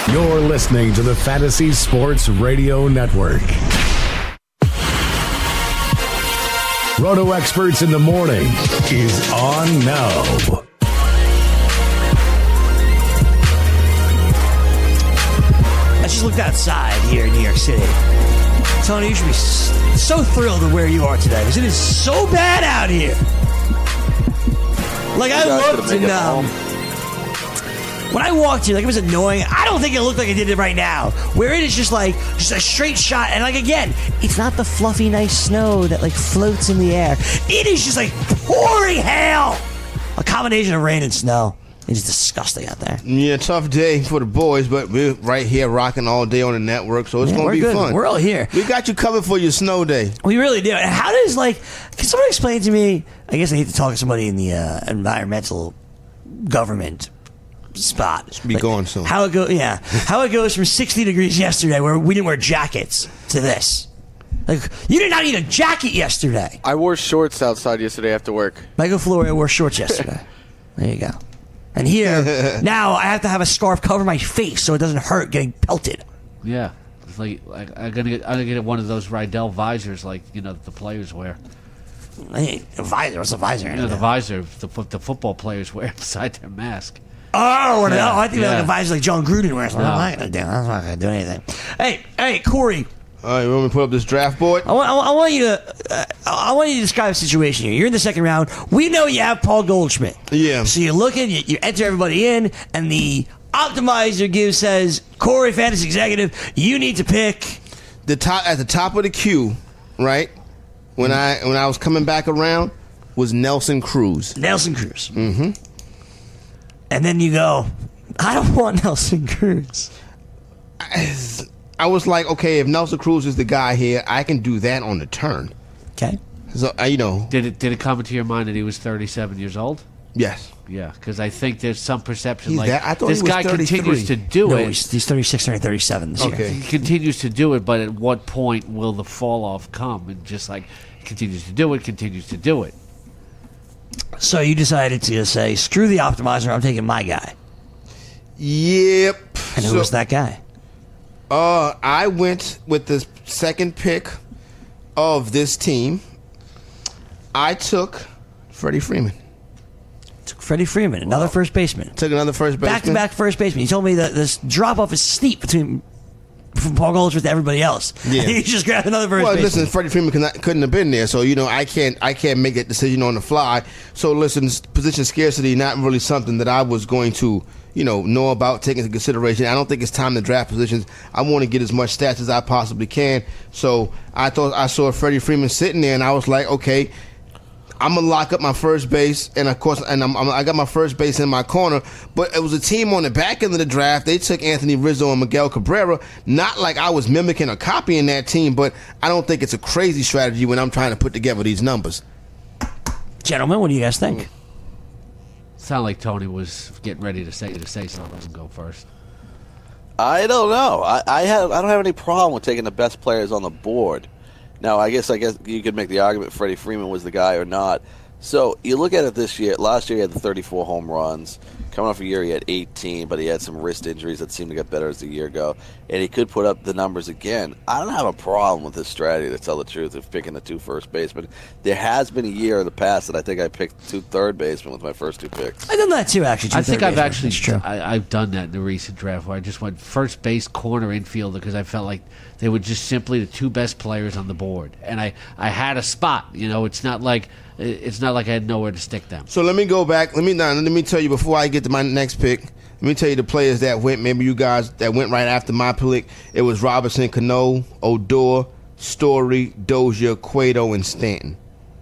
You're listening to the Fantasy Sports Radio Network. Roto Experts in the Morning is on now. I just looked outside here in New York City. Tony, you should be so thrilled with where you are today because it is so bad out here. Like, I looked and when I walked here, like, it was annoying. I don't think it looked like it did it right now. Where it is just a straight shot. And, like, again, it's not the fluffy, nice snow that, like, floats in the air. It is just, like, pouring hail. A combination of rain and snow. It's disgusting out there. Yeah, tough day for the boys, but we're right here rocking all day on the network, so it's going to be good. fun. We're all here. We got you covered for your snow day. We really do. And how does, like, can someone explain to me, I guess I need to talk to somebody in the environmental government spot. It's be going soon. How it goes from 60 degrees yesterday where we didn't wear jackets to this. Like, you did not need a jacket yesterday. I wore shorts outside yesterday after work. Michael Florio wore shorts yesterday. There you go. And here, now I have to have a scarf cover my face so it doesn't hurt getting pelted. Yeah. It's like I'm gonna get one of those Rydell visors like, the players wear. Hey, a visor. What's a visor? The visor the football players wear inside their mask. Oh, I think like a visor like John Gruden wears. No. I'm not going to do. I'm not going to do anything. Hey, Corey. All right, you want me to put up this draft board? I want you to describe the situation here. You're in the second round. We know you have Paul Goldschmidt. Yeah. So you're looking, you enter everybody in, and the optimizer says, Corey, fantasy executive, you need to pick at the top of the queue, right? When I was coming back around, was Nelson Cruz. Mm-hmm. And then you go, I don't want Nelson Cruz. I was like, okay, if Nelson Cruz is the guy here, I can do that on the turn. Okay. So, Did it come into your mind that he was 37 years old? Yes. Yeah, because I think there's some perception I thought this he was guy 33. continues to do it. He's 36 or 37 this year. He continues to do it, but at what point will the fall off come? And just like continues to do it. So you decided to say, screw the optimizer, I'm taking my guy. Yep. And who was that guy? I went with the second pick of this team. I took Freddie Freeman. Another first baseman. Took another first baseman. Back-to-back first baseman. You told me that this drop-off is steep from Paul Goldschmidt to everybody else. Yeah. You just grabbed another first baseman. Well, listen, Freddie Freeman couldn't have been there, so I can't make that decision on the fly. So listen, position scarcity not really something that I was going to know about, take into consideration. I don't think it's time to draft positions. I want to get as much stats as I possibly can. So I thought I saw Freddie Freeman sitting there, and I was like, okay, I'm gonna lock up my first base, and of course, I got my first base in my corner. But it was a team on the back end of the draft. They took Anthony Rizzo and Miguel Cabrera. Not like I was mimicking or copying that team, but I don't think it's a crazy strategy when I'm trying to put together these numbers. Gentlemen, what do you guys think? Sound like Tony was getting ready to say something and go first. I don't know. I don't have any problem with taking the best players on the board. Now, I guess you could make the argument Freddie Freeman was the guy or not. So you look at it this year. Last year he had the 34 home runs. Coming off a year he had 18, but he had some wrist injuries that seemed to get better as the year go. And he could put up the numbers again. I don't have a problem with this strategy, to tell the truth, of picking the two first basemen. There has been a year in the past that I think I picked two third basemen with my first two picks. I've done that too, actually. I think I've done that in the recent draft where I just went first base, corner, infielder because I felt like they were just simply the two best players on the board, and I had a spot. It's not like I had nowhere to stick them. So let me go back. Let me tell you before I get to my next pick. Let me tell you the players that went. Maybe you guys that went right after my pick. It was Robinson, Cano, Odor, Story, Dozier, Cueto, and Stanton.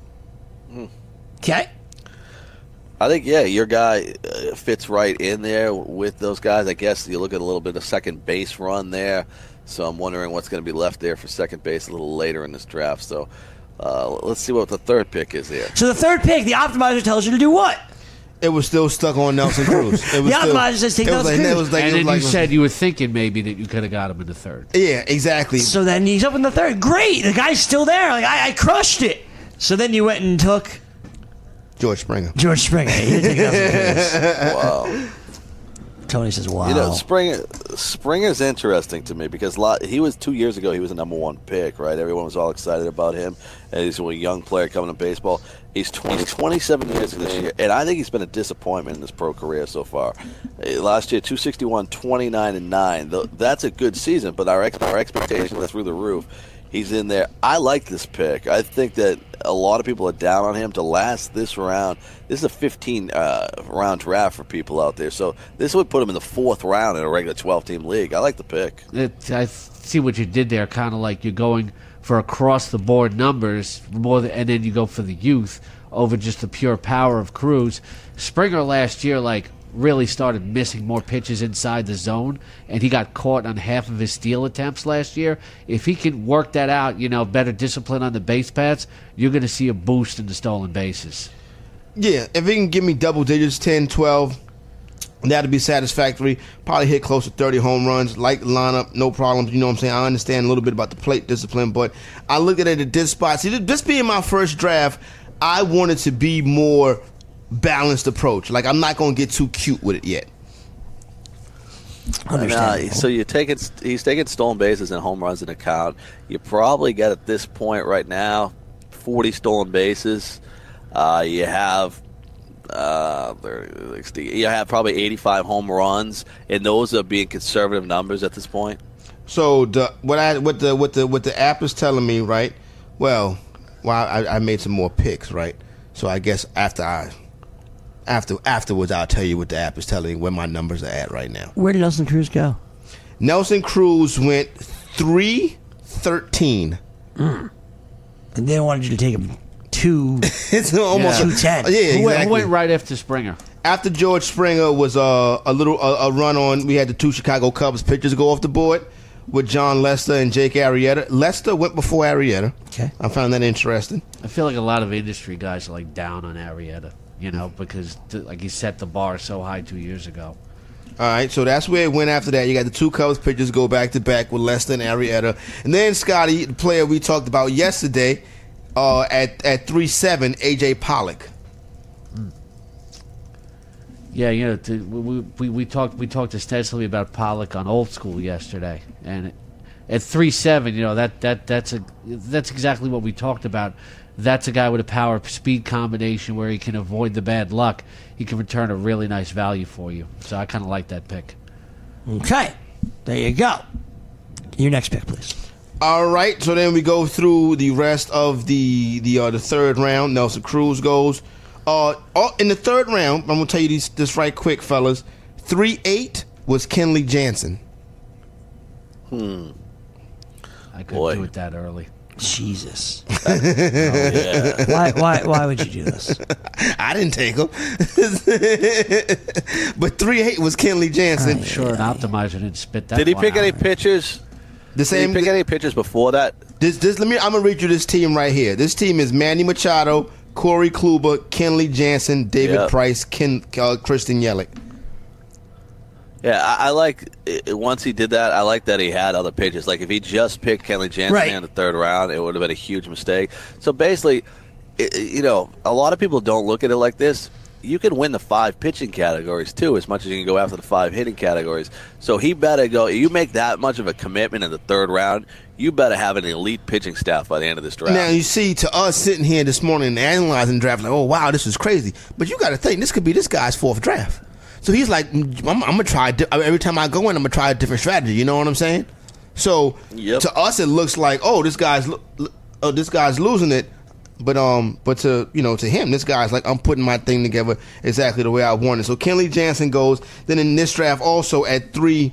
Okay. I think, your guy fits right in there with those guys. I guess you look at a little bit of second base run there. So I'm wondering what's going to be left there for second base a little later in this draft. So let's see what the third pick is here. So the third pick, the optimizer tells you to do what? It was still stuck on Nelson Cruz. The optimizer says take Nelson Cruz. And then you said you were thinking maybe that you could have got him in the third. Yeah, exactly. So then he's up in the third. Great. The guy's still there. Like I crushed it. So then you went and took George Springer. He didn't take Nelson Cruz. Wow. Tony says, wow. You know, Springer's interesting to me because he was 2 years ago. He was a number one pick, right? Everyone was all excited about him. And he's a young player coming to baseball. He's 27 years this year, and I think he's been a disappointment in his pro career so far. Last year, 261, 29, and 9. That's a good season, but our expectations are through the roof. He's in there. I like this pick. I think that a lot of people are down on him to last this round. This is a 15-round draft for people out there, so this would put him in the 4th round in a regular 12-team league. I like the pick. I see what you did there, kind of like you're going for across-the-board numbers and then you go for the youth over just the pure power of Cruz. Springer last year, really started missing more pitches inside the zone, and he got caught on half of his steal attempts last year. If he can work that out, better discipline on the base paths, you're going to see a boost in the stolen bases. Yeah, if he can give me double digits, 10, 12, that'd be satisfactory. Probably hit close to 30 home runs. Like the lineup, no problems. You know what I'm saying? I understand a little bit about the plate discipline, but I look at it at this spot. See, this being my first draft, I wanted to be more balanced approach. I'm not going to get too cute with it yet. So he's taking stolen bases and home runs into account. You probably get at this point right now 40 stolen bases. You have probably 85 home runs, and those are being conservative numbers at this point. So what the app is telling me, right? Well, I made some more picks, right? So I guess afterwards I'll tell you what the app is telling me where my numbers are at right now. Where did Nelson Cruz go? Nelson Cruz went 313. And they wanted you to take him it's almost 210. Yeah, exactly. Who went right after Springer? After George Springer was a run on. We had the 2 Chicago Cubs pitchers go off the board with John Lester and Jake Arrieta. Lester went before Arrieta. Okay, I found that interesting. I feel like a lot of industry guys are down on Arrieta, because he set the bar so high 2 years ago. All right, so that's where it went after that. You got the 2 Cubs pitchers go back to back with Lester and Arrieta, and then Scotty, the player we talked about yesterday. At 3-7, AJ Pollock. Yeah, we talked extensively about Pollock on Old School yesterday, and at 3-7, that's exactly what we talked about. That's a guy with a power speed combination where he can avoid the bad luck. He can return a really nice value for you. So I kind of like that pick. Okay, there you go. Your next pick, please. All right, so then we go through the rest of the 3rd round. Nelson Cruz goes. In the 3rd round, I'm going to tell you this right quick, fellas. 3-8 was Kenley Jansen. I couldn't do it that early. Jesus. Yeah. Why would you do this? I didn't take him. But 3-8 was Kenley Jansen. I'm sure an optimizer didn't spit that. Did he one pick out. any pitchers? Did he pick any pitchers before that? I'm gonna read you this team right here. This team is Manny Machado, Corey Kluber, Kenley Jansen, David Price, Christian Yelich. Yeah, I like once he did that. I like that he had other pitchers. If he just picked Kenley Jansen in the 3rd round, it would have been a huge mistake. So basically, a lot of people don't look at it like this. You can win the 5 pitching categories too, as much as you can go after the 5 hitting categories. So he better go. You make that much of a commitment in the 3rd round, you better have an elite pitching staff by the end of this draft. Now you see, to us sitting here this morning and analyzing the draft, oh wow, this is crazy. But you got to think this could be this guy's 4th draft. So he's like, I'm gonna try every time I go in, I'm gonna try a different strategy. You know what I'm saying? So to us, it looks like, this guy's losing it. But to him, this guy's like, I'm putting my thing together exactly the way I want it. So Kenley Jansen goes. Then in this draft, also at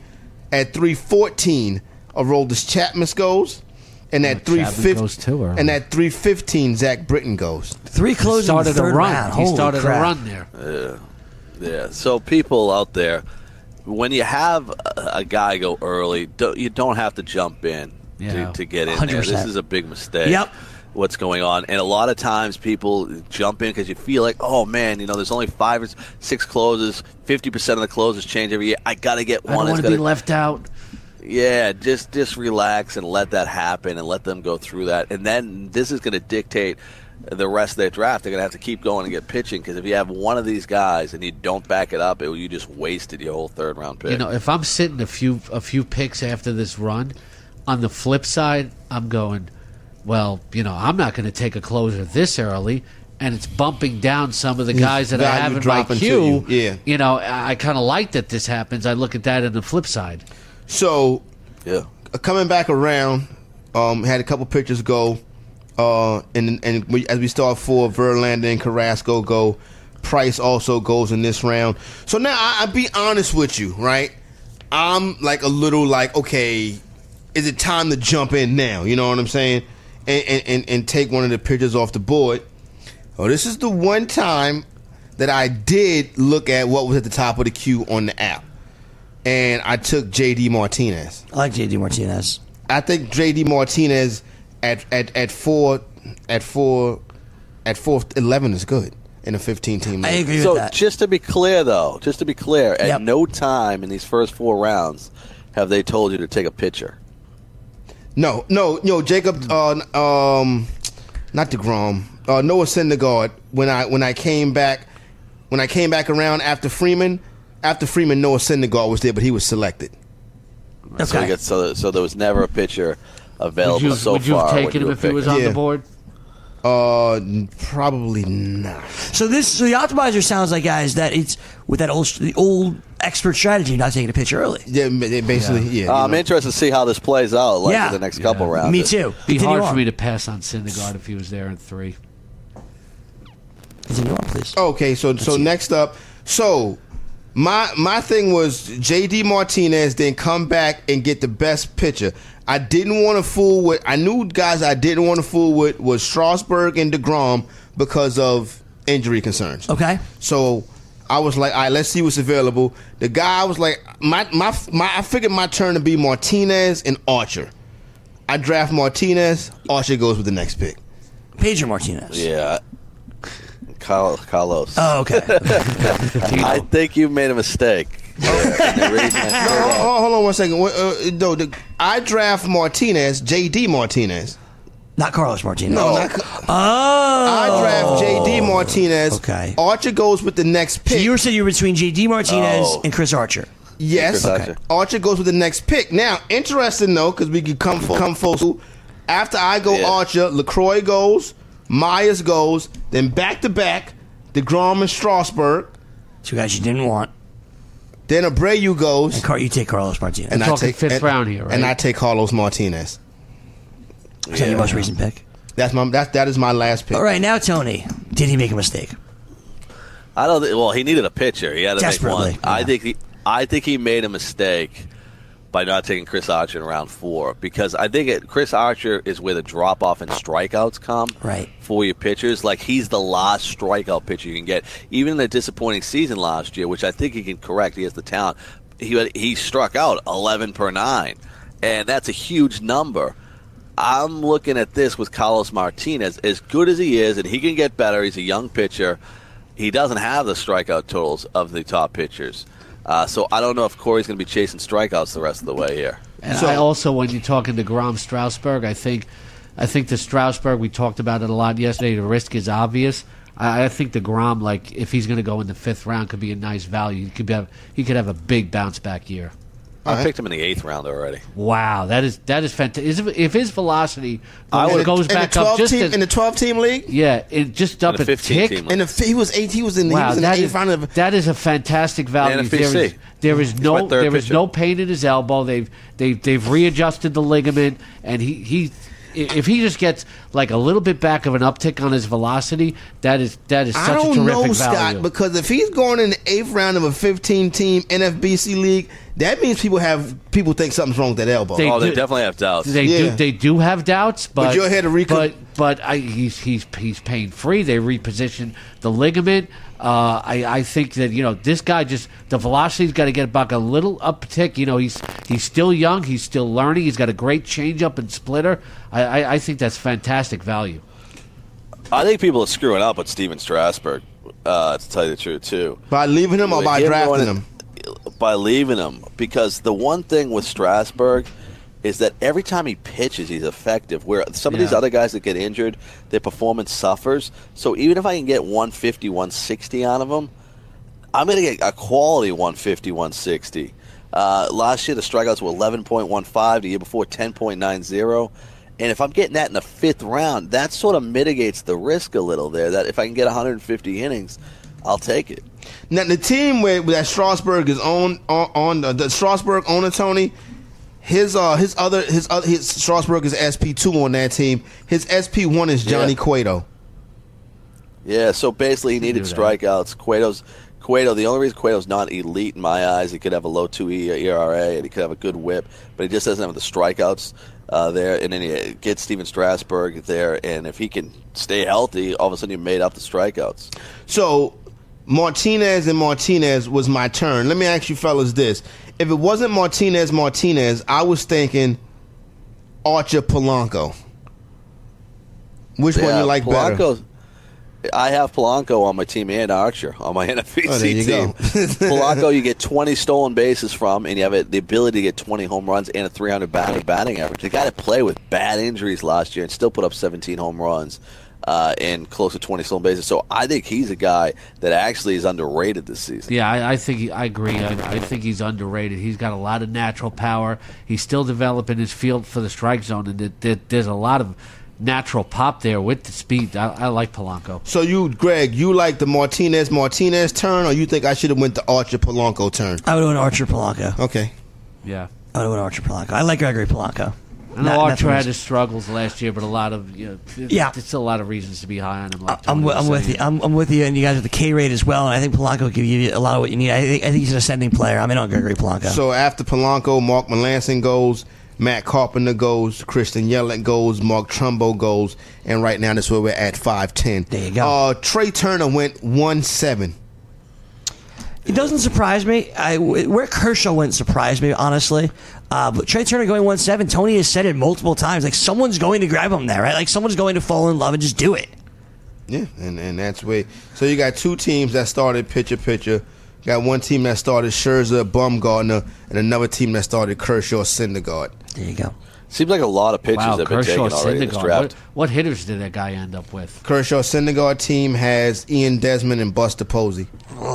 314, Aroldis Chapman goes, and at 315, and at 315, Zach Britton goes. 3 closing started the 3rd a run. round. He started crap. a run there. Yeah. So people out there, when you have a guy go early, you don't have to jump in to get in 100%. There. This is a big mistake. Yep. What's going on, and a lot of times people jump in because you feel like, oh man, there's only 5 or 6 closes, 50% of the closes change every year. I got to get one. I don't want to be left out. Yeah, just relax and let that happen and let them go through that, and then this is going to dictate the rest of their draft, they're going to have to keep going and get pitching, because if you have one of these guys and you don't back it up, you just wasted your whole third-round pick. If I'm sitting a few picks after this run, on the flip side, I'm going, well, I'm not going to take a closer this early, and it's bumping down some of the guys that I have in my queue. I kind of like that this happens. I look at that on the flip side. So, coming back around, had a couple pitchers go. And as we start for Verlander and Carrasco go, Price also goes in this round. So now I'll be honest with you, right? I'm like a little like, okay, is it time to jump in now? You know what I'm saying? And take one of the pitchers off the board. Oh, this is the one time that I did look at what was at the top of the queue on the app, and I took J.D. Martinez. I like J.D. Martinez. I think J.D. Martinez at 4-11 is good in a 15-team league. I agree so with that. Just to be clear, at no time in these first 4 rounds have they told you to take a pitcher. No, Jacob, not DeGrom, Noah Syndergaard. When I came back around after Freeman, Noah Syndergaard was there, but he was selected. Okay. So there was never a pitcher available so far. Would you have taken him if he was on the board? Probably not. So the optimizer sounds like, guys, that it's with the old expert strategy, not taking a pitch early. Yeah, basically. I'm interested to see how this plays out in the next couple rounds. Me too. It'd be hard for me to pass on Syndergaard if he was there in 3. Continue on, please. Okay, so next up, my thing was J.D. Martinez, then come back and get the best pitcher. I didn't want to fool with. I knew guys I didn't want to fool with was Strasburg and DeGrom because of injury concerns. Okay. So I was like, all right, let's see what's available. The guy was like, I figured my turn to be Martinez and Archer. I draft Martinez. Archer goes with the next pick. Pedro Martinez. Yeah. Carlos. Oh, okay. I think you made a mistake. Hold on 1 second. I draft Martinez, J.D. Martinez. Not Carlos Martinez. No, I draft J.D. Martinez. Okay. Archer goes with the next pick. So you were saying you were between J.D. Martinez and Chris Archer. Yes. Okay. Archer goes with the next pick. Now, interesting though, because we could come full. After I go Archer, LaCroix goes, Myers goes, then back-to-back, DeGrom and Strasburg. 2 guys you didn't want. Then Abreu goes. And you take Carlos Martinez. And We're talking 5th round here, right? And I take Carlos Martinez. Is that your most recent pick? That is my last pick. All right, now Tony, did he make a mistake? I don't. Well, he needed a pitcher. He had to make one. Yeah. I think he made a mistake by not taking Chris Archer in round 4, because I think Chris Archer is where the drop off in strikeouts come for your pitchers. Like, he's the last strikeout pitcher you can get. Even in a disappointing season last year, which I think he can correct, he has the talent. He struck out 11 per 9, and that's a huge number. I'm looking at this with Carlos Martinez. As good as he is, and he can get better, he's a young pitcher, he doesn't have the strikeout totals of the top pitchers. So I don't know if Corey's going to be chasing strikeouts the rest of the way here. And I also, when you're talking to DeGrom, Strasburg, I think the Strasburg, we talked about it a lot yesterday, the risk is obvious. I think DeGrom, like, if he's going to go in the 5th round, could be a nice value. He could have a big bounce back year. I picked him in the 8th round already. Wow, that is fantastic. If his velocity goes back up just in the 12-team league, it just up a tick. He was 8. He was in the 8th round of. That is a fantastic value. NFC. There is no pain in his elbow. They've readjusted the ligament, and he if he just gets like a little bit back of an uptick on his velocity, that is such a terrific value. I don't know, Scott, because if he's going in the 8th round of a 15-team NFBC league, that means people think something's wrong with that elbow. They definitely have doubts. They do have doubts, but you're here to he's pain free. They reposition the ligament. I think that this guy the velocity's got to get back a little uptick. He's still young. He's still learning. He's got a great changeup and splitter. I think that's fantastic value. I think people are screwing up with Steven Strasburg, to tell you the truth, too. By leaving him or by drafting him? By leaving him, because the one thing with Strasburg is that every time he pitches, he's effective. Where some of these other guys that get injured, their performance suffers. So even if I can get 150, 160 out of him, I'm going to get a quality 150, 160. Last year, the strikeouts were 11.15. The year before, 10.90. And if I'm getting that in the 5th round, that sort of mitigates the risk a little there. That if I can get 150 innings, I'll take it. Now the team that Strasburg is on the Strasburg owner, Tony, his Strasburg is SP2 on that team. His SP1 is Johnny Cueto. Yeah, so basically he needed strikeouts. Cueto, the only reason Cueto's not elite in my eyes, he could have a low 2 ERA and he could have a good whip, but he just doesn't have the strikeouts there. And then you get Steven Strasburg there, and if he can stay healthy, all of a sudden you made up the strikeouts. So Martinez was my turn. Let me ask you fellas this. If it wasn't Martinez, I was thinking Archer Polanco. Which one you like better? I have Polanco on my team and Archer on my NFBC team. Go. Polanco, you get 20 stolen bases from, and you have the ability to get 20 home runs and a 300 batting average. The guy that played with bad injuries last year and still put up 17 home runs and close to 20 stolen bases. So I think he's a guy that actually is underrated this season. Yeah, I agree. I think he's underrated. He's got a lot of natural power. He's still developing his field for the strike zone, and there's a lot of natural pop there with the speed. I like Polanco. So Greg, you like the Martinez turn, or you think I should have went the Archer Polanco turn? I would have went Archer Polanco. Okay. Yeah. I would have went Archer Polanco. I like Gregory Polanco. I know Archer had his struggles last year, but a lot of there's still a lot of reasons to be high on him. Like I'm with you. I'm with you, and you guys have the K rate as well. And I think Polanco can give you a lot of what you need. I think he's an ascending player. I'm in on Gregory Polanco. So after Polanco, Mark Melancon goes, Matt Carpenter goes, Christian Yelich goes, Mark Trumbo goes, and right now that's where we're at 5-10. There you go. Trey Turner went 1-7. It doesn't surprise me. Where Kershaw wouldn't surprise me, honestly. But Trey Turner going 1-7, Tony has said it multiple times. Like, someone's going to grab him there, right? Like, someone's going to fall in love and just do it. Yeah, and that's where. So you got two teams that started pitcher. You got one team that started Scherzer, Bumgarner, and another team that started Kershaw, Syndergaard. There you go. Seems like a lot of pitchers have been taken already in this draft. What hitters did that guy end up with? Kershaw, Syndergaard team has Ian Desmond and Buster Posey.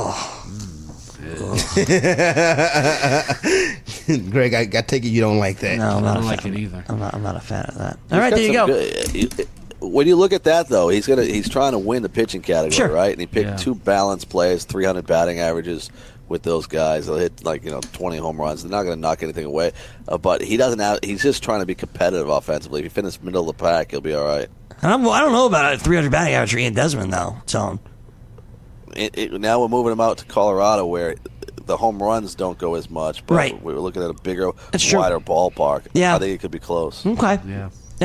Greg, I take it you don't like that. No, I don't like it either. I'm not a fan of that. All right, there you go. When you look at that, though, he's trying to win the pitching category, sure. right? And he picked two balanced players, 300 batting averages with those guys. They'll hit 20 home runs. They're not going to knock anything away. But he doesn't have. He's just trying to be competitive offensively. If he finishes middle of the pack, he'll be all right. I don't know about a 300 batting average for Ian Desmond, though. So now we're moving him out to Colorado, where the home runs don't go as much. But right. We're looking at a bigger, That's wider true. ballpark. Yeah. I think it could be close. Okay. Yeah.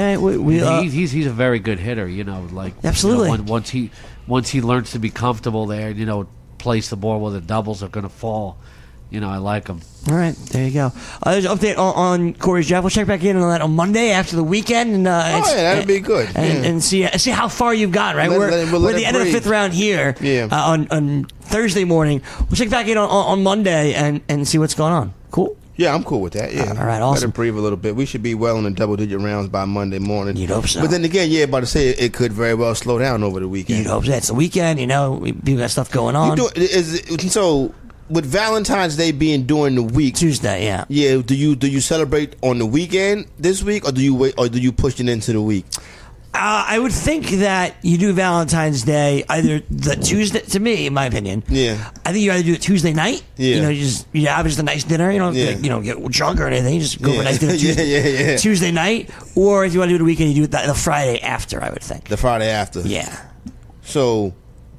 He's a very good hitter, absolutely. Once he learns to be comfortable there, place the ball where the doubles are going to fall. I like him. All right, there you go. There's an update on Corey's draft. We'll check back in on that on Monday after the weekend. And, that'd be good. And see how far you've gotten, right? We're the end of the fifth round here on Thursday morning. We'll check back in on Monday and see what's going on. Cool? Yeah, I'm cool with that. Yeah. All right, awesome. Let it breathe a little bit. We should be well in the double-digit rounds by Monday morning. You'd hope so. But then again, about to say it could very well slow down over the weekend. You'd hope so. It's the weekend, we've got stuff going on. So with Valentine's Day being during the week, Tuesday, yeah. Yeah, do you celebrate on the weekend this week, or do you wait, or do you push it into the week? I would think that you do Valentine's Day either the Tuesday, to me, in my opinion. Yeah. I think you either do it Tuesday night. Yeah. You have just a nice dinner. You don't get drunk or anything. You just go for a nice dinner Tuesday night. Or if you want to do it the weekend, you do it the Friday after, I would think. The Friday after. Yeah. So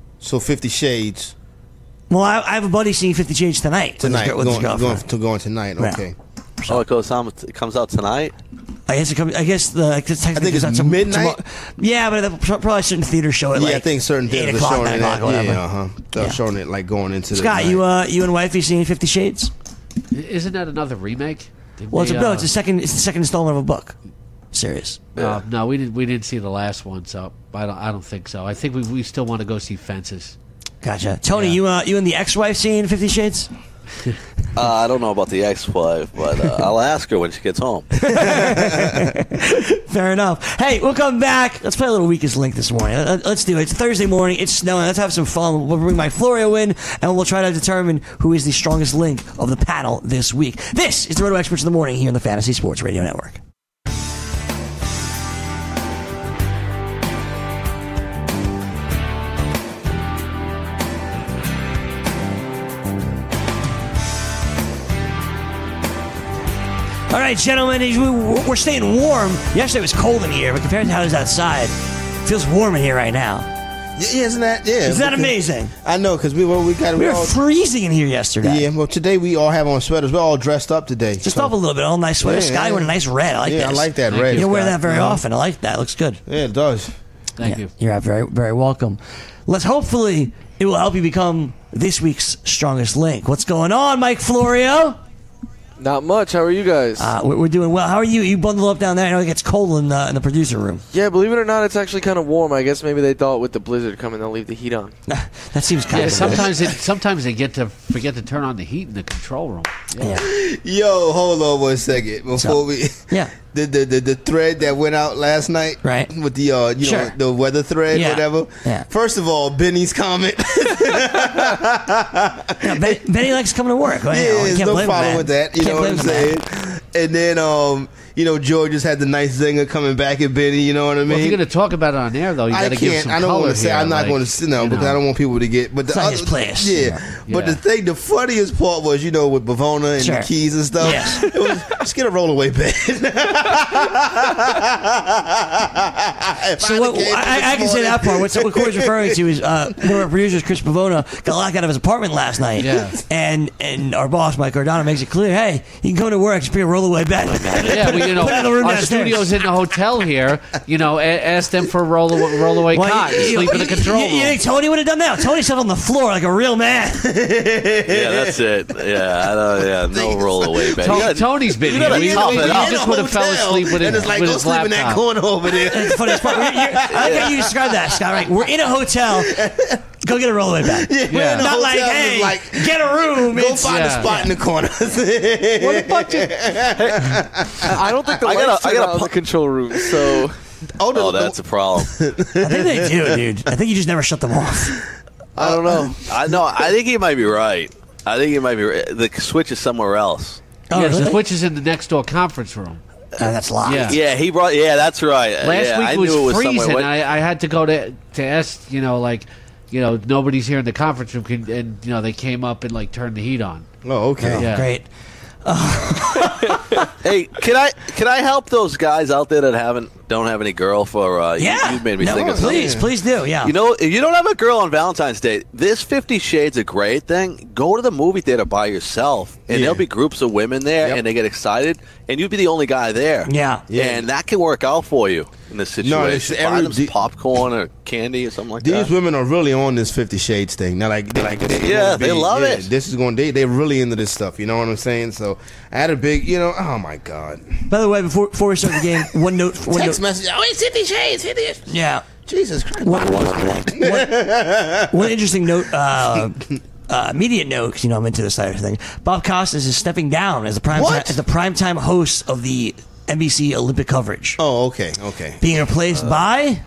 50 Shades. Well, I have a buddy seeing 50 Shades tonight. With his girlfriend. Going tonight. Okay. Oh, it comes out tonight? I guess I think it's midnight. Yeah, but probably certain theaters show it. I think certain theaters are showing it. They're showing it going into Scott, the night. you and wifey seeing 50 Shades? Isn't that another remake? It's the second installment of a book. Serious. No, we didn't see the last one, so I don't think so. I think we still want to go see Fences. Gotcha. Tony, you and the ex-wife seeing 50 Shades? I don't know about the ex-wife, but I'll ask her when she gets home. Fair enough. Hey, we'll come back. Let's play a little weakest link this morning. Let's do it. It's Thursday morning. It's snowing. Let's have some fun. We'll bring Mike Florio in, and we'll try to determine who is the strongest link of the panel this week. This is the Roto Experts in the Morning here on the Fantasy Sports Radio Network. All right, gentlemen, we're staying warm. Yesterday it was cold in here, but compared to how it is outside, it feels warm in here right now. Yeah, isn't that amazing? I know, because we were all freezing in here yesterday. Yeah, well, today we all have on sweaters. We're all dressed up today. Just up a little bit. All nice sweater. Sky wearing a nice red. I like this. I like that red. You don't wear that very often. I like that. It looks good. Yeah, it does. Thank you. You're very, very welcome. Hopefully, it will help you become this week's strongest link. What's going on, Mike Florio? Not much. How are you guys? We're doing well. How are you? You bundled up down there? I know it gets cold in the producer room. Yeah, believe it or not, it's actually kind of warm. I guess maybe they thought with the blizzard coming, they'll leave the heat on. That seems kind of sometimes they forget to turn on the heat in the control room. Yeah. Yo, hold on 1 second before we. Yeah. The thread that went out last night, right? With the know, the weather thread, whatever. Yeah. First of all, Benny's comment. Benny likes coming to work. Yeah, there's no problem with that. You know what I'm saying? And then George just had the nice zinger coming back at Benny. You know what I mean? Well, if you're going to talk about it on air, though, you got to give some color. I don't want to say. Here, I'm not going to because I don't want people to get. But it's not his place. Yeah. But the funniest part was with Bavona and the keys and stuff. Yes. It was, just get a rollaway bed. So I can say that part. What Corey's referring to is one of our producers, Chris Pavona, got locked out of his apartment last night. Yeah. And our boss, Mike Cardano, makes it clear, hey, you can go to work, just bring a rollaway bed. Yeah, our studio's in the hotel here. Ask them for a rollaway cot. Sleep in the control room. You think Tony would have done that? Tony slept on the floor like a real man. Yeah, that's it. Yeah, no rollaway bed. Tony's been here. He just would have fell asleep with his laptop. Go sleep in that corner over there. It's funny. I like how you describe that, Scott. Right? We're in a hotel. Go get a rollaway bed. Yeah, not like, hey, get a room. Go find a spot in the corner. What about you? I don't think the lights turn on in the control room, so... Oh, that's a problem. I think they do, dude. I think you just never shut them off. I don't know. I think he might be right. The switch is somewhere else. Oh, yeah, really? the switch is in the next door conference room. That's locked. Yeah, he brought... Yeah, that's right. Last week it was freezing. I had to go to ask, nobody's here in the conference room, and they came up and turned the heat on. Oh, okay. Yeah. Great. Hey, can I help those guys out there that don't have any girl for? You made me think of something. Please do. Yeah. If you don't have a girl on Valentine's Day, this 50 Shades of Grey thing. Go to the movie theater by yourself, and there'll be groups of women there, and they get excited, and you'd be the only guy there. Yeah. And that can work out for you in this situation. No, buy them some popcorn or candy or something like that. These women are really on this 50 Shades thing. They're like they love it. This is they're really into this stuff. You know what I'm saying? So I had a big, oh my God. By the way, before we start the game, one note. Text message. Oh, it's 50 Shades. 50. Yeah. Jesus Christ. One interesting note. Immediate note, because I'm into this side of thing. Bob Costas is stepping down as the primetime host of the NBC Olympic coverage. Oh, okay. Being replaced by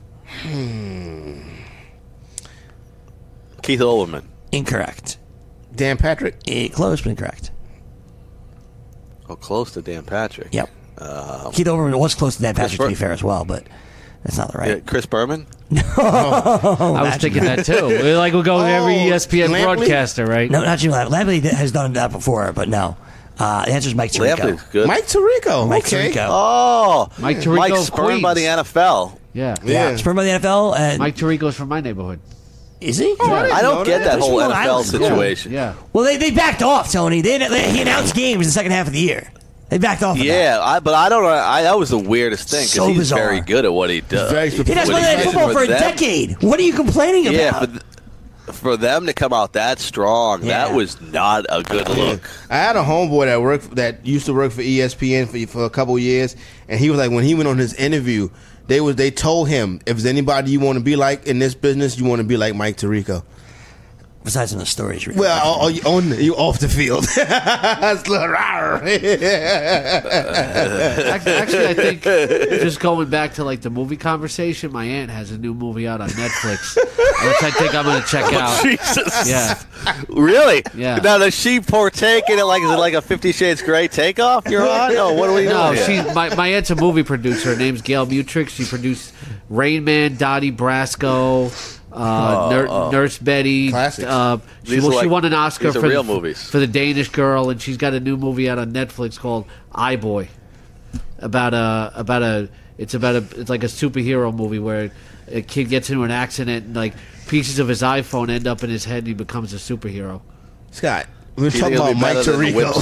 Keith Olbermann. Incorrect. Dan Patrick. Close, but incorrect. Oh, close to Dan Patrick. Yep. Keith Olbermann was close to Dan Patrick, to be fair, as well, but that's not the right. Yeah, Chris Berman. I was thinking that too. We'll go with every ESPN Lampley? broadcaster, right? No, not Jim Lampley. Lampley has done that before, but no. The answer is Mike Tirico. Lampley's good. Mike Tirico. Mike Okay. Tirico. Oh, Mike Tirico Mike of spurned by the Queens. NFL. Yeah. Yeah. Spurned by the NFL. And Mike Tirico's from my neighborhood. is he? I don't get that whole Long NFL Island. situation. Yeah. Well, they backed off, Tony. He announced games in the second half of the year. They backed off. But I don't know. That was the weirdest thing because So he's bizarre. very good at what he does. He has Monday Night Football for a decade. What are you complaining about? Yeah, for them to come out that strong, that was not a good look. I had a homeboy that used to work for ESPN for a couple years, and he was like, when he went on his interview, they told him, if there's anybody you want to be like in this business, you want to be like Mike Tirico. Besides in the stories. Well, are you off the field? Actually, I think just going back to like the movie conversation, my aunt has a new movie out on Netflix, which I think I'm going to check out. Jesus. Yeah. Really? Yeah. Now, does she partake in it? Like, is it like a 50 Shades Grey takeoff you're on? No, what do we know? No, my aunt's a movie producer. Her name's Gail Mutrix. She produced Rain Man, Donnie Brasco, Nurse Betty. Classics. She won an Oscar for real movies. for the Danish Girl, and she's got a new movie out on Netflix called iBoy. It's like a superhero movie where a kid gets into an accident and like pieces of his iPhone end up in his head and he becomes a superhero. Scott, we were talking about Mike Tirico.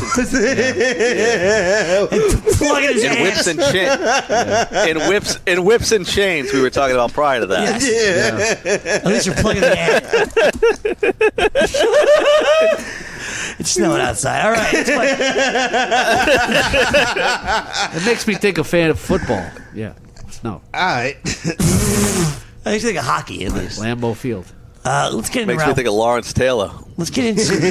Plugging his In whips and chains. In whips and chains, we were talking about prior to that. At least you're plugging the ad. It's snowing outside. All right. It makes me think a fan of football. Yeah, snow. All right. I used to think of hockey at least. Lambeau Field. Let's get into Makes me think of Lawrence Taylor. Let's get into Snow.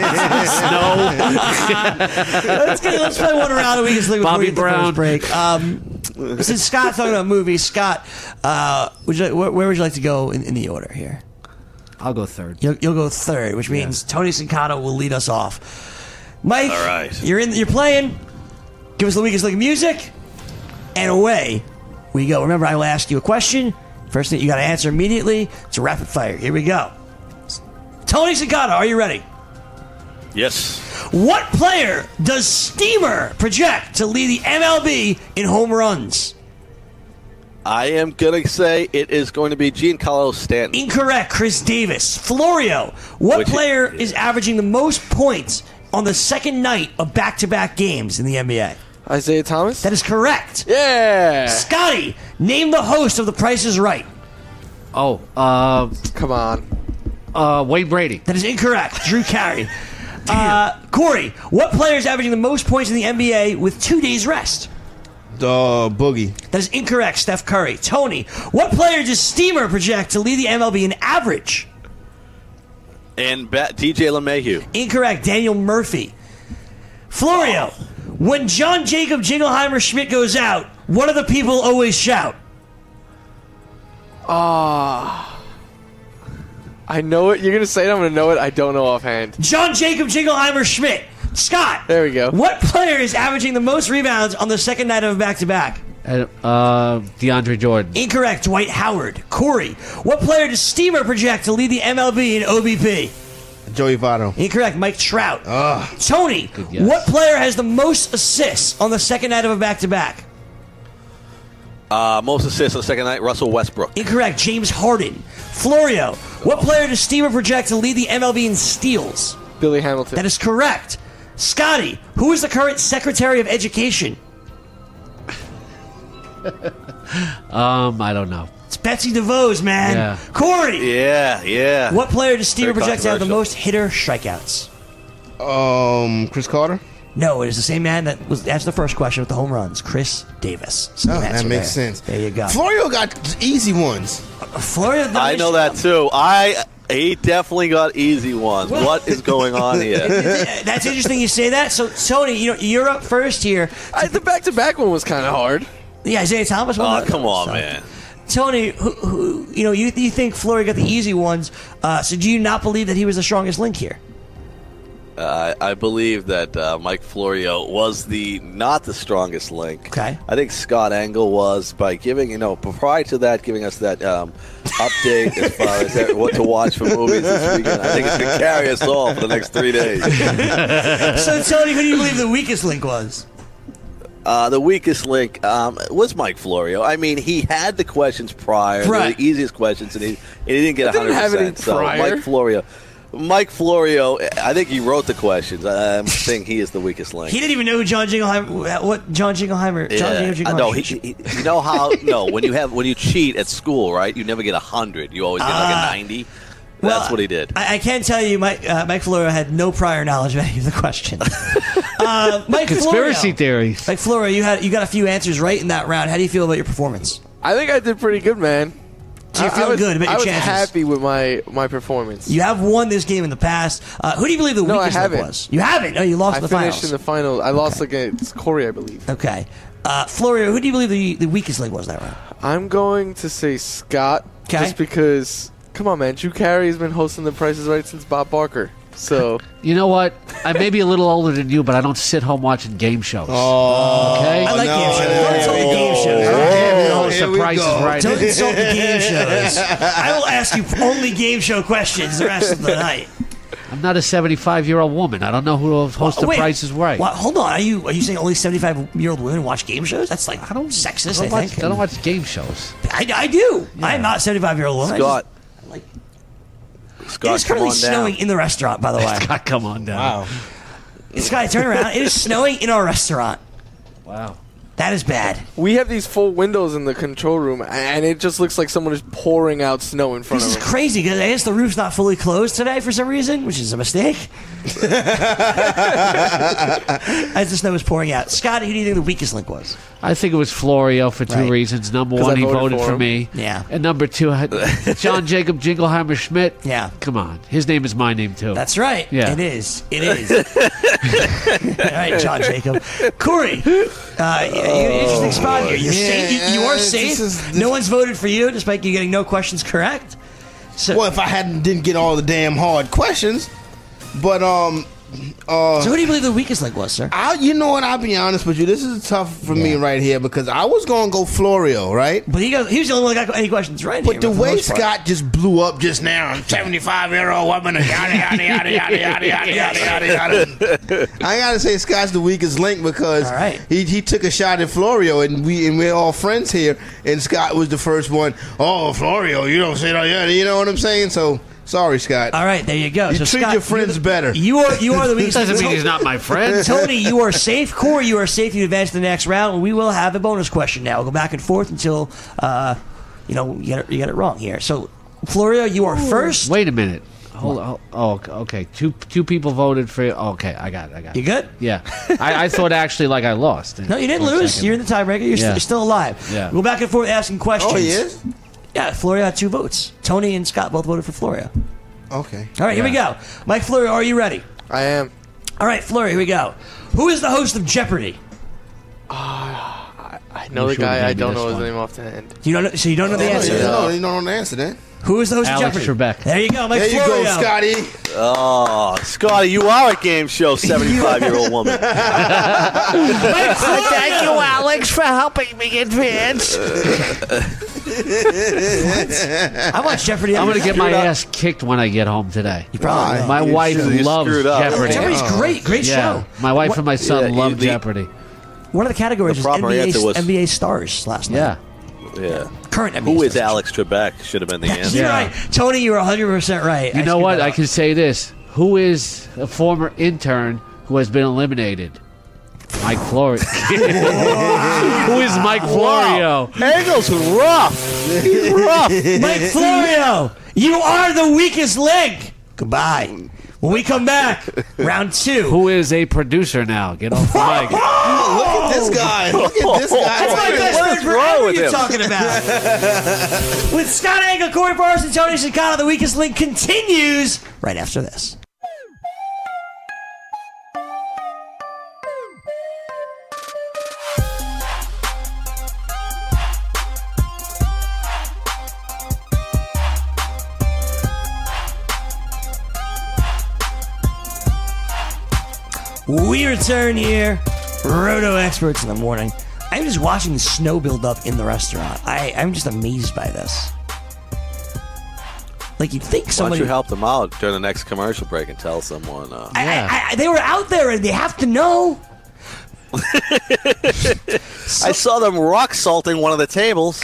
let's play one round of weakest link before Bobby we get the Brown. first break. Since Scott's talking about movies, Scott, where would you like to go in the order here? I'll go third. You'll go third, which means Tony Sincato will lead us off. Mike, All right. You're playing. Give us the weakest link of music, and away we go. Remember, I will ask you a question. First thing you got to answer immediately. It's a rapid fire. Here we go. Tony Sincato, are you ready? Yes. What player does Steamer project to lead the MLB in home runs? I am going to say it is going to be Giancarlo Stanton. Incorrect. Chris Davis. Florio, what player is averaging the most points on the second night of back-to-back games in the NBA? Isaiah Thomas? That is correct. Yeah. Scotty, name the host of The Price is Right. Oh, Come on. Wayne Brady. That is incorrect. Drew Carey. Corey, what player is averaging the most points in the NBA with 2 days rest? Boogie. That is incorrect. Steph Curry. Tony, what player does Steamer project to lead the MLB in average? And DJ LeMahieu. Incorrect. Daniel Murphy. Florio, when John Jacob Jingleheimer Schmidt goes out, what do the people always shout? I know it. You're going to say it. I'm going to know it. I don't know offhand. John Jacob Jingleheimer Schmidt. Scott. There we go. What player is averaging the most rebounds on the second night of a back-to-back? DeAndre Jordan. Incorrect. Dwight Howard. Corey, what player does Steamer project to lead the MLB in OBP? Joey Votto. Incorrect. Mike Trout. Tony, guess. what player has the most assists on the second night of a back-to-back? Most assists on the second night, Russell Westbrook. Incorrect. James Harden. Florio, what player does Steamer project to lead the MLB in steals? Billy Hamilton. That is correct. Scotty, who is the current Secretary of Education? I don't know. It's Betsy DeVos, man. Yeah. Corey, Yeah. what player does Steamer Very project to have the controversial. most hitter strikeouts? Chris Carter. No, it is the same man that was asked the first question with the home runs, Chris Davis. So Oh, that answer makes there. sense. There you go. Florio got easy ones. Florida, I know that too. He definitely got easy ones. What is going on here? That's interesting you say that. So, Tony, you're up first here. The back-to-back one was kind of hard. Yeah, Isaiah Thomas. Oh, come on, man. Tony, who you think Florio got the easy ones? So, do you not believe that he was the strongest link here? I believe that Mike Florio was not the strongest link. Okay. I think Scott Engel was by giving, prior to that, giving us that update as far as what to watch for movies this weekend. I think it's going to carry us all for the next 3 days. So, Tony, who do you believe the weakest link was? The weakest link was Mike Florio. I mean, he had the questions prior, Right. the easiest questions, and he didn't get 100%. Didn't have any So prior. Mike Florio, I think he wrote the questions. I'm saying he is the weakest link. He didn't even know who John Jingleheimer. What John Jingleheimer? John Jingleheimer. No, you know how? No, when you cheat at school, right? You never get 100. You always get like a 90. That's what he did. I can tell you, Mike Florio had no prior knowledge of any of the questions. Mike Conspiracy Florio. theories. Mike Florio, you got a few answers right in that round. How do you feel about your performance? I think I did pretty good, man. So you're feeling good about your chances. I was happy with my performance. You have won this game in the past. Who do you believe the weakest link was? You haven't. Oh, you lost in the finals. I finished in the final. I lost against Corey, I believe. Okay. Florio, who do you believe the weakest link was that round? I'm going to say Scott, just because, come on, man. Drew Carey has been hosting The Price is Right since Bob Barker. So you know what? I may be a little older than you, but I don't sit home watching game shows. Oh, okay. I like game shows. Don't insult the game shows. The Price is Right. Don't insult the game shows. I will ask you only game show questions the rest of the night. I'm not a 75-year-old woman. I don't know who hosts The Price is Right. Hold on. Are you saying only 75-year-old women watch game shows? That's like sexist. I think. I don't watch game shows. I do. Yeah. I'm not a 75-year-old woman. Scott. It is currently snowing in the restaurant, by the way. Scott, come on down. Wow. Scott, turn around. It is snowing in our restaurant. Wow. That is bad. We have these full windows in the control room, and it just looks like someone is pouring out snow in front of us. This is crazy, because I guess the roof's not fully closed today for some reason, which is a mistake. As the snow was pouring out. Scott, who do you think the weakest link was? I think it was Florio for two reasons. Number one, he voted for me. Yeah. And number two, John Jacob Jingleheimer Schmidt. Yeah. Come on. His name is my name, too. That's right. Yeah. It is. All right, John Jacob. Corey, interesting spot here. You're safe. You are safe. No one's voted for you, despite you getting no questions correct. So, well, if I didn't get all the damn hard questions, but so who do you believe the weakest link was, sir? You know what? I'll be honest with you. This is tough for me right here because I was going to go Florio, right? But he was the only one that got any questions right. But the way Scott just blew up just now, 75-year-old woman, yada yada yada yada yada yada yada yada. I gotta say Scott's the weakest link because he took a shot at Florio, and we're all friends here, and Scott was the first one. Oh, Florio, you don't say that, yeah, you know what I'm saying? So. Sorry, Scott. All right, there you go. You so treat Scott, your friends better. You are the weakest. Doesn't mean he's not my friend. Tony, you are safe. Corey, you are safe. You advance to the next round. We will have a bonus question now. We'll go back and forth until you get it wrong here. So, Florio, you are first. Wait a minute. Hold on. Oh, okay. Two people voted for. Okay, I got it. You good? Yeah. I thought actually like I lost. No, you didn't lose. You're in the tiebreaker. You're still alive. Yeah. We'll go back and forth asking questions. Oh, he is? Yeah, Florio had 2 votes. Tony and Scott both voted for Florio. Okay. All right, here we go. Mike Florio, are you ready? I am. All right, Florio, here we go. Who is the host of Jeopardy? I know the guy. I don't know his name off the hand. You don't know, so you don't know the answer? No, you don't know the answer then. Who is the host Alex of Jeopardy? Trebek. There you go, Mike There you Florio. go, Scotty. Oh, Scotty, you are a game show 75-year-old woman. Thank you, Alex, for helping me advance. I watch Jeopardy. I'm going to get my ass kicked when I get home today. You probably will. My wife loves Jeopardy. Jeopardy's great show. My wife and my son love Jeopardy. One of the categories The was proper answer was- NBA stars last night. Yeah. Yeah. Current NBA Who is stars. Alex Trebek? Should have been the answer. You're right. Tony, you're 100% right. You know what? I can say this. Who is a former intern who has been eliminated? Mike Florio. Who is Mike Florio? Angel's rough. He's rough. Mike Florio, you are the weakest link. Goodbye. When we come back, round 2. Who is a producer now? Get off the mic. Look at this guy. Look at this guy. That's my best What friend is wrong forever with you're him? talking about. With Scott Angle, Corey Parson, Tony Cicada, the weakest link continues right after this. We return here, Roto Experts in the morning. I'm just watching the snow build up in the restaurant. I'm just amazed by this. Like, you'd think Why somebody... don't you help them out during the next commercial break and tell someone? they were out there and they have to know. I saw them rock salting one of the tables.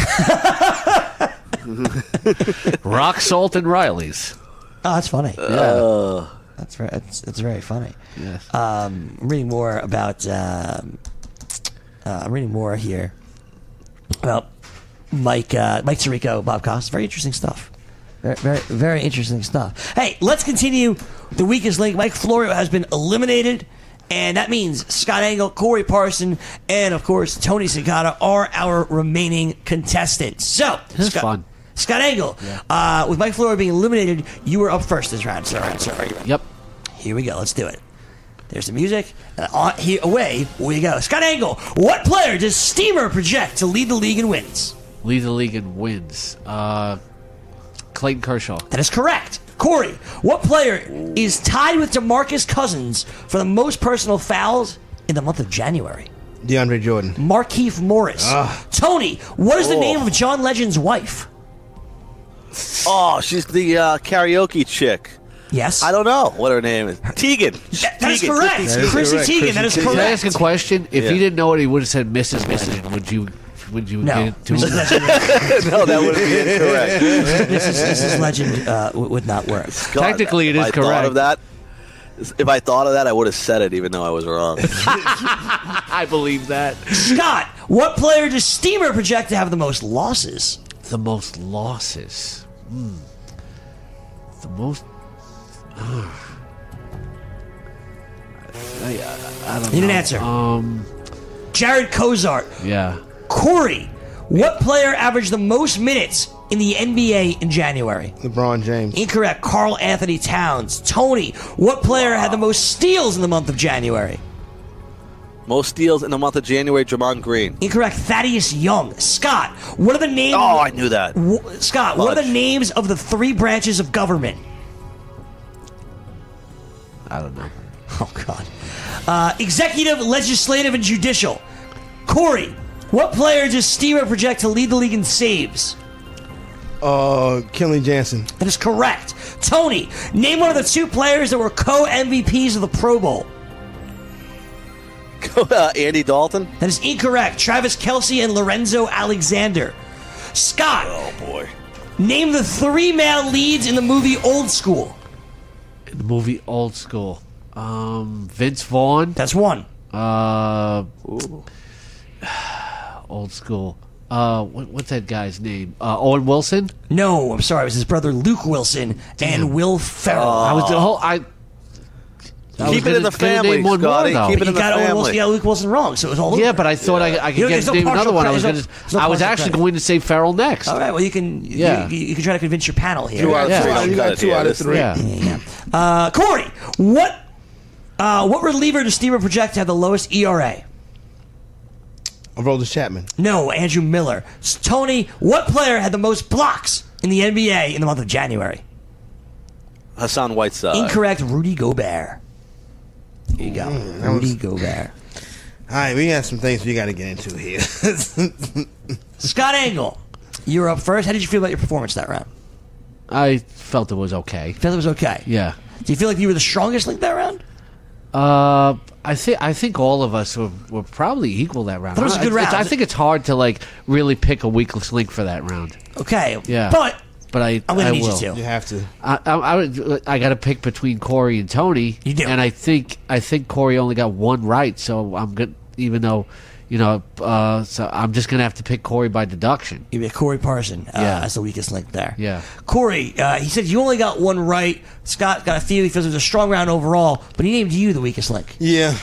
Rock Salt and Riley's. Oh, that's funny. Yeah. That's very funny. Yes. I'm reading more about. I'm reading more here about Mike Tirico, Bob Costas. Very interesting stuff. Very, very, very interesting stuff. Hey, let's continue. The weakest link. Mike Florio has been eliminated, and that means Scott Angle, Corey Parson, and of course Tony Cicada are our remaining contestants. So This is fun. Scott Angle, with Mike Florio being eliminated, you were up first this round, sir. Are you ready? Yep. Here we go. Let's do it. There's the music. Away we go. Scott Angle, what player does Steamer project to lead the league in wins? Lead the league in wins. Clayton Kershaw. That is correct. Corey, what player is tied with DeMarcus Cousins for the most personal fouls in the month of January? DeAndre Jordan. Markieff Morris. Tony, what is the name of John Legend's wife? Oh, she's the karaoke chick. Yes. I don't know what her name is. Tegan. That's correct. Chrissy Teigen. That is Chrissy correct. Can I ask a question? If Yeah. he didn't know it, he would have said Mrs. Legend. Would you No. get it to him? No, that would be incorrect. Mrs. Legend would not work. God, Technically, it is if I thought correct. of that, if I thought of that, I would have said it, even though I was wrong. I believe that. Scott, what player does Steamer project to have the most losses? The most losses. The most. I don't Need know. an answer. Um. Jared Cozart. Yeah. Corey, what player averaged the most minutes in the NBA in January? LeBron James. Incorrect. Karl Anthony Towns. Tony, what player had the most steals in the month of January? Most steals in the month of January, Draymond Green. Incorrect. Thaddeus Young. Scott, what are the names? Oh, I knew that. Scott, what are the Fudge. names of the 3 branches of government? I don't know. Oh, God. Executive, legislative, and judicial. Corey, what player does Steamer project to lead the league in saves? Kenley Jansen. That is correct. Tony, name one of the 2 players that were co-MVPs of the Pro Bowl. Andy Dalton. That is incorrect. Travis Kelce and Lorenzo Alexander. Scott, Oh, boy. name the 3 male leads in the movie Old School. In the movie Old School. Vince Vaughn. That's 1. Old School. What's that guy's name? Owen Wilson. No, I'm sorry. It was his brother Luke Wilson and Will Ferrell. I was the whole. Keep it in the family, Scotty. Keep it He in the got Owen Wilson, family. he got Luke Wilson wrong, so it was all over. Yeah, but I thought I You know, could there's get no name another partial one. I was credit. going There's no I was partial actually credit. going to say Ferrell next. All right, well, you can Yeah. you can try to convince your panel here. 2 out of Yeah. 3. Yeah. You got 2 out of 3. Yeah. Corey, what reliever does Steamer project to have the lowest ERA? Aroldis Chapman. No, Andrew Miller. Tony, what player had the most blocks in the NBA in the month of January? Hassan Whiteside. Incorrect. Rudy Gobert. Here you go. Rudy Gobert. All right, we got some things we got to get into here. Scott Angle, you were up first. How did you feel about your performance that round? I felt it was okay. Felt it was okay. Yeah. Do you feel like you were the strongest link that round? I think all of us were probably equal that round. That was a good round. I think it's hard to really pick a weakest link for that round. Okay. Yeah. But I I'm going to need will. you You to. have to. I got to pick between Corey and Tony. You do. And I think Corey only got 1 right, so I'm good. Even though, so I'm just gonna have to pick Corey by deduction. You get Corey Parson Yeah. as the weakest link there. Yeah. Corey, he said you only got 1 right. Scott got a few. He feels it was a strong round overall, but he named you the weakest link. Yeah.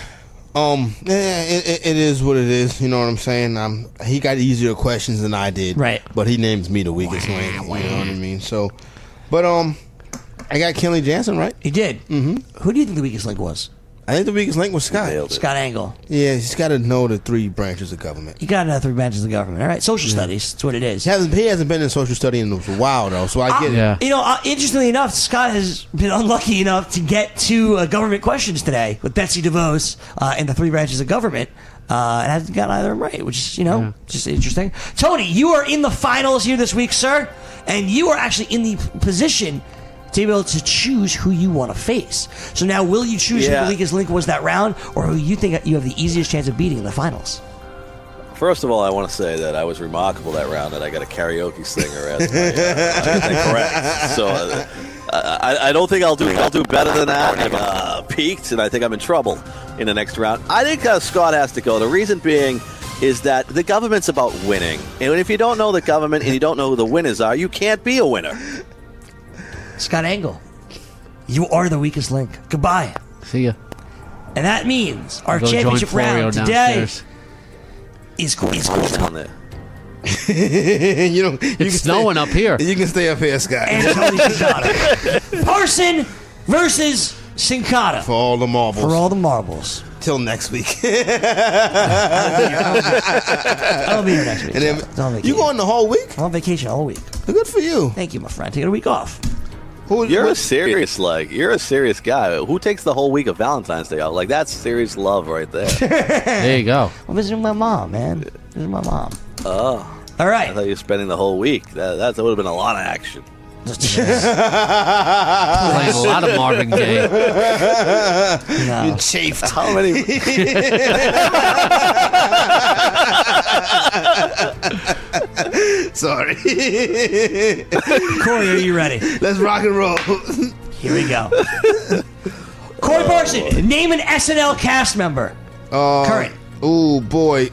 It is what it is. You know what I'm saying? He got easier questions than I did. Right. But he names me the weakest link. You know what I mean? So, but I got Kenley Jansen right. He did. Mm-hmm. Who do you think the weakest link was? I think the weakest link was Scott. Nailed it. Scott Angle. Yeah, he's got to know the 3 branches of government. You got 3 branches of government. All right, social studies. That's what it is. He hasn't been in social study in a while though, so I get it. Yeah. You know, interestingly enough, Scott has been unlucky enough to get 2 government questions today with Betsy DeVos and the 3 branches of government. And hasn't got either of them right, which is, just interesting. Tony, you are in the finals here this week, sir. And you are actually in the position to be able to choose who you want to face. So now, will you choose who the weakest link was that round, or who you think you have the easiest chance of beating in the finals? First of all, I want to say that I was remarkable that round that I got a karaoke singer as my correct. So I don't think I'll do better than that. I've peaked, and I think I'm in trouble in the next round. I think Scott has to go. The reason being is that the government's about winning. And if you don't know the government and you don't know who the winners are, you can't be a winner. Scott Angle, you are the weakest link. Goodbye. See ya. And that means our Go join championship Florio round today downstairs. is Down there. You know, It's snowing up here. You can stay up here, Scott. And Tony Sincata. Parson versus Sincata. For all the marbles. For all the marbles. Till next week. I'll be here next week. And then, It's on you vacation. going the whole week? I'm on vacation all week. Good for you. Thank you, my friend. Taking a week off. You're a serious guy. Who takes the whole week of Valentine's Day off? Like, that's serious love right there. There you go. I'm visiting my mom, man. Visiting my mom. Oh. All I right. thought you were spending the whole week. That would have been a lot of action. Playing a lot of Marvin Gaye. No. Chafed. How many? Sorry. Corey, are you ready? Let's rock and roll. Here we go. Corey Parson, name an SNL cast member. Current. Oh boy.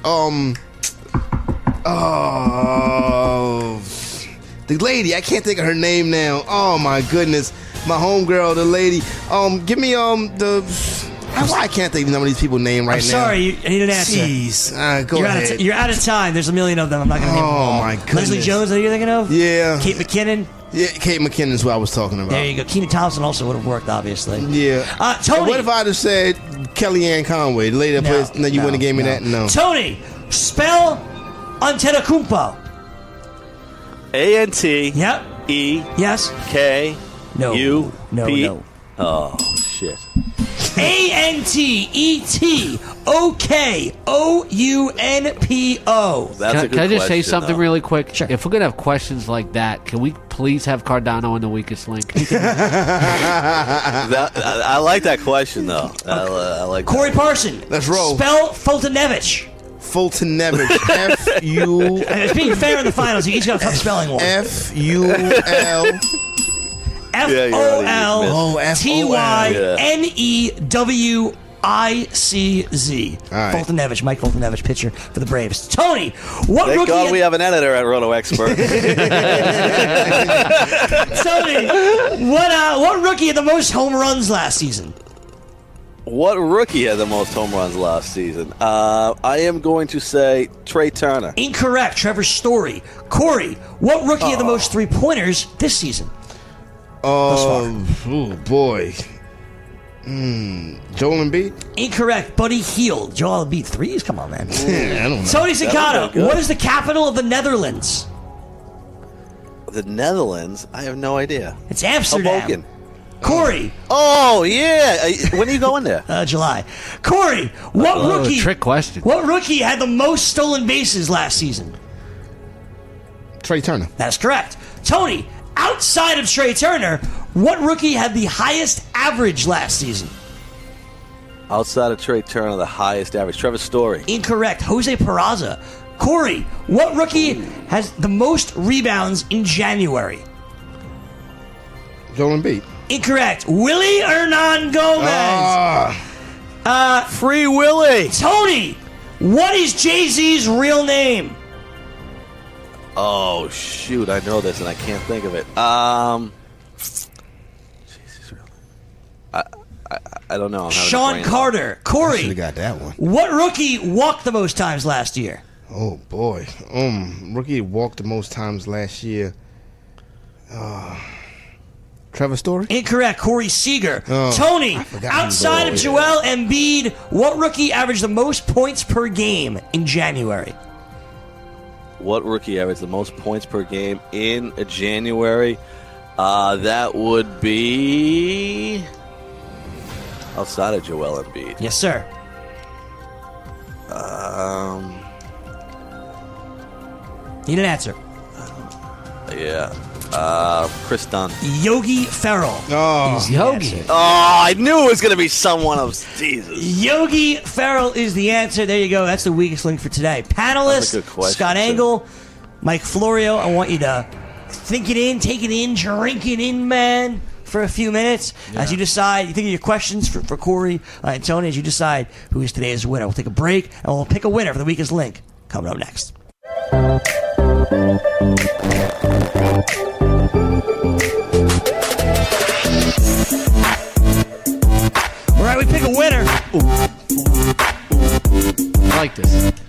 The lady, I can't think of her name now. Oh my goodness. My homegirl, the lady. Give me I can't think of some of these people's name right I'm now. sorry, I need an answer. Jeez. Go ahead. You're out of time. There's a million of them. I'm not going to name them all. Oh my goodness. Leslie Jones, are you thinking of? Yeah. Kate McKinnon. Yeah, Kate McKinnon's what I was talking about. There you go. Keenan Thompson also would have worked, obviously. Yeah. Tony. What if I'd have said Kellyanne Conway, the lady that plays? No, you wouldn't have gave me that? No. Tony, spell Antetokounmpo. A-N-T. Yep. E. Yes. K. No. U. No, P. no. Oh, shit. Antetokounmpo. That's a good Can I just say question, something though. really quick? Sure. If we're going to have questions like that, can we please have Cardano in the weakest link? I like that question, though. I like Corey Parson. Let's roll. Spell Fultonevich. Fultonevich. F-U... It's being fair in the finals. You each got a tough spelling one. F-U-L... F-O-L-T-Y-N-E-W-I-C-Z. All right. Fultonevich. Mike Fultonevich, pitcher for the Braves. Tony, what Thank rookie... God we have an editor at Roto Expert. Tony, what rookie had the most home runs last season? What rookie had the most home runs last season? I am going to say Trey Turner. Incorrect. Trevor Story. Corey, what rookie had the most three-pointers this season? Oh, boy. Joel Embiid? Incorrect. Buddy Hield. Joel Embiid threes? Come on, man. I don't know. Tony That Sincata, was good. what is the capital of the Netherlands? The Netherlands? I have no idea. It's Amsterdam. Hoboken. Corey, Oh, yeah. When are you going there? July. Corey, what rookie? Trick question. What rookie had the most stolen bases last season? Trey Turner. That's correct. Tony, outside of Trey Turner, what rookie had the highest average last season? Outside of Trey Turner, the highest average. Trevor Story. Incorrect. Jose Peraza. Corey, what rookie has the most rebounds in January? Joel Embiid. Incorrect. Willie Hernan Gomez. Free Willy. Tony, what is Jay-Z's real name? Oh, shoot. I know this, and I can't think of it. Jesus, really? I don't know. I'm having a Sean brain Carter. Should Corey, have got that one. what rookie walked the most times last year? Oh, boy. Rookie walked the most times last year. Trevor Story? Incorrect. Corey Seager. Oh, Tony, I forgot outside he of was- Joel Embiid, what rookie averaged the most points per game in January? What rookie averaged the most points per game in January? That would be outside of Joel Embiid. Yes, sir. Need an answer. Yeah. Chris Dunn. Yogi Ferrell. Oh. is the Yogi. answer. Oh, I knew it was going to be someone of Jesus. Yogi Ferrell is the answer. There you go. That's the weakest link for today. That's a Panelists, good question, Scott too. Engel, Mike Florio, I want you to think it in, take it in, drink it in, man, for a few minutes as you decide. You think of your questions for Corey and Tony as you decide who is today's winner. We'll take a break and we'll pick a winner for the weakest link coming up next. All right, we pick a winner. I like this.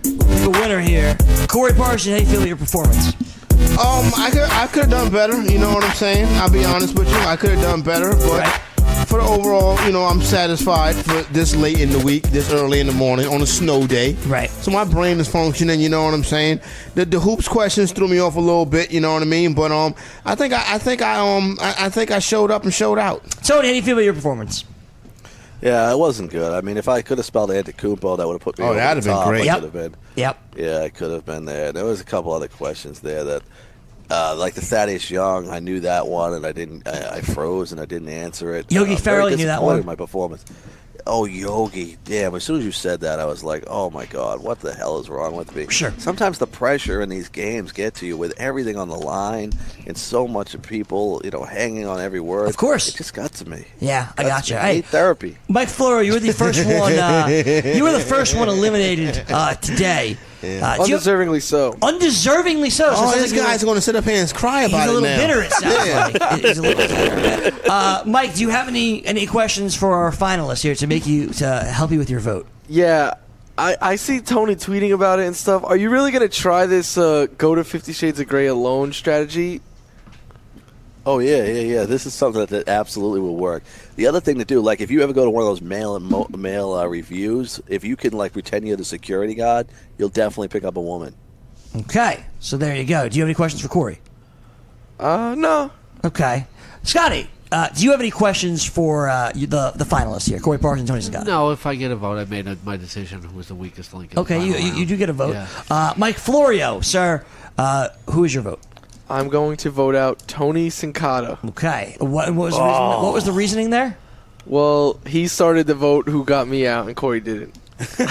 pick a winner here. Corey Parson, how do you feel about your performance? I could have done better. You know what I'm saying? I'll be honest with you. I could have done better, but for the overall, I'm satisfied for this late in the week, this early in the morning on a snow day. Right. So my brain is functioning. You know what I'm saying? The hoops questions threw me off a little bit. You know what I mean? But I think I showed up and showed out. Tony, how do you feel about your performance? Yeah, it wasn't good. I mean, if I could have spelled Antetokounmpo, that would have put me over that'd the have been top. great. I Yep. could have been. Yep. Yeah, I could have been there. There was a couple other questions there that, like the Thaddeus Young, I knew that one, and I froze and I didn't answer it. Yogi Ferrell, you knew that one? In my performance. Oh, Yogi. Damn, as soon as you said that, I was like, oh, my God, what the hell is wrong with me? Sure. Sometimes the pressure in these games get to you with everything on the line and so much of people, hanging on every word. Of course. It just got to me. Yeah, I got you. I need therapy. Mike Florio, you were the first one. You were the first one eliminated today. Undeservingly so. Undeservingly so. This guy's going to sit up here and cry about He's a it little now. bitter, it sounds like. He's a little bitter. Mike, do you have any questions for our finalists here to help you with your vote? Yeah, I see Tony tweeting about it and stuff. Are you really going to try this go to 50 Shades of Grey alone strategy? Oh, yeah. This is something that absolutely will work. The other thing to do, like if you ever go to one of those mail reviews, if you can pretend you're the security guard, you'll definitely pick up a woman. Okay, so there you go. Do you have any questions for Corey? No. Okay. Scotty, do you have any questions for the finalists here? Corey Parson, Tony Scott. No, if I get a vote, I made my decision who was the weakest link. In Okay, the final you round. do get a vote. Yeah. Mike Florio, sir, who is your vote? I'm going to vote out Tony Sincata. Okay. What was the reasoning there? Well, he started the vote who got me out, and Corey didn't. I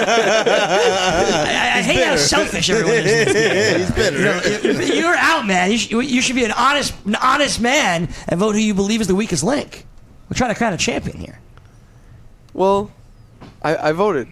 hate how selfish everyone is. He's bitter. You're out, man. You should be an honest man and vote who you believe is the weakest link. We're trying to crown a champion here. Well, I voted.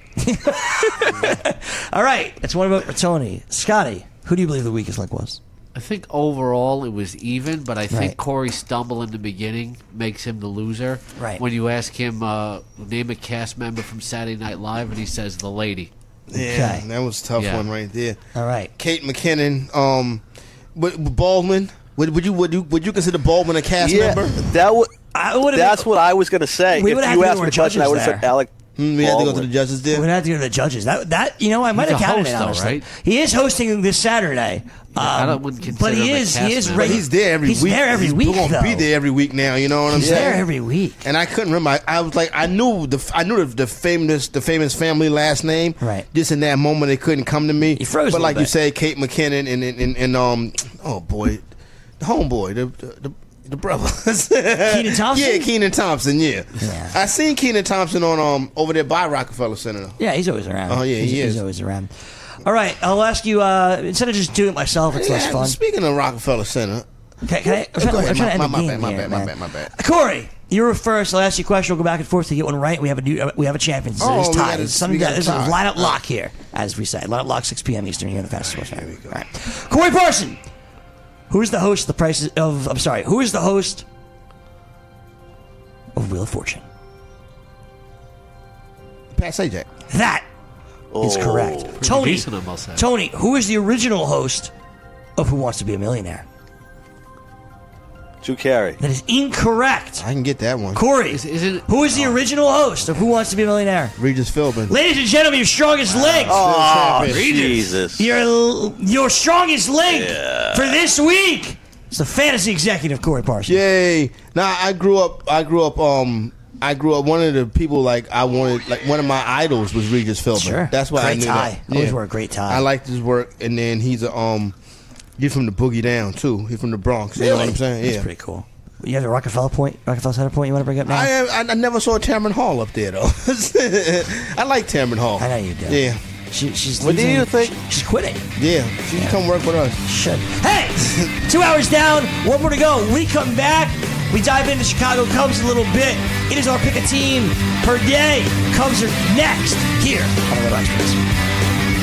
All right. That's one vote for Tony. Scotty, who do you believe the weakest link was? I think overall it was even, but I think Right. Corey's stumble in the beginning makes him the loser. Right. When you ask him, name a cast member from Saturday Night Live, and he says the lady. Yeah, Okay. that was a tough Yeah. one right there. All right. Kate McKinnon, Baldwin. Would you consider Baldwin a cast member? That's what I was going to say. We If would've had you to go asked to me our the question, I would have judges said Alec. We had to go to the Baldwin. judges We're there. gonna have to go to the judges. That I might He's have a counted host, it though, honestly. right? He is hosting this Saturday. I wouldn't consider but him he a is cast member. But he's there every He's week. there every He's week, gonna be though. there every week now. You know what I'm He's saying? there every week. And I couldn't remember. I was like, I knew the famous family last name. Right. Just in that moment, it couldn't come to me. He froze a But like little you bit. say, Kate McKinnon and oh boy, the homeboy, the brother. Keenan Thompson? Yeah, Keenan Thompson. Yeah. Yeah. I seen Keenan Thompson on over there by Rockefeller Center. Yeah, he's always around. Oh, yeah, he is. He's always around. All right, I'll ask you. Instead of just doing it myself, it's less fun. Speaking of Rockefeller Center, Can I? I'm trying to end the game here, man. my bad. Corey, you were first. I'll ask you a question. We'll go back and forth to get one right. We have a champion. So Oh, it's we tied. got a- It's something we got that a is a tie. lineup lock here, as we say. Lineup lock 6 p.m. Eastern here on the Fastest Sports Network. All right, Corey Parson. Who is the host of the Prices of? I'm sorry. Who is the host of Wheel of Fortune? Pat Sajak. That is correct. Tony. decent, I must say. Tony, who is the original host of Who Wants to Be a Millionaire? Drew Carey. That is incorrect. I can get that one. Corey, Is it? who is the original host of Who Wants to Be a Millionaire? Regis Philbin. Ladies and gentlemen, your strongest link. Oh, champion. Jesus. Your strongest link for this week. It's the fantasy executive, Corey Parsons. Yay! Now I grew up. One of the people I wanted, one of my idols was Regis Philbin. Sure. That's why I Great knew tie. that. Always wore a great tie. I liked his work, and then he's he's from the Boogie Down too. He's from the Bronx. You know what I'm saying? That's Yeah. pretty cool. You have the Rockefeller Center point you want to bring up now? I never saw Tamron Hall up there though. I like Tamron Hall. I know you do. Yeah. She's What do losing- you think? She's quitting. Yeah. She can come work with us. Should. Hey, 2 hours down, one more to go. We come back. We dive into Chicago Cubs a little bit. It is our pick a team per day. Cubs are next here on the Red Express.